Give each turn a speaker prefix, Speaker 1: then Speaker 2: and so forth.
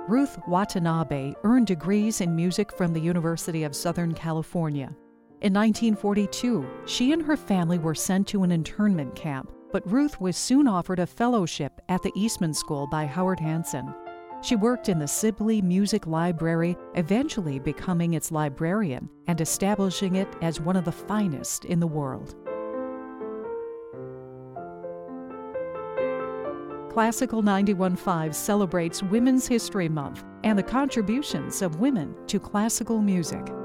Speaker 1: Ruth Watanabe earned degrees in music from the University of Southern California. In 1942, she and her family were sent to an internment camp, but Ruth was soon offered a fellowship at the Eastman School by Howard Hanson. She worked in the Sibley Music Library, eventually becoming its librarian and establishing it as one of the finest in the world. Classical 91.5 celebrates Women's History Month and the contributions of women to classical music.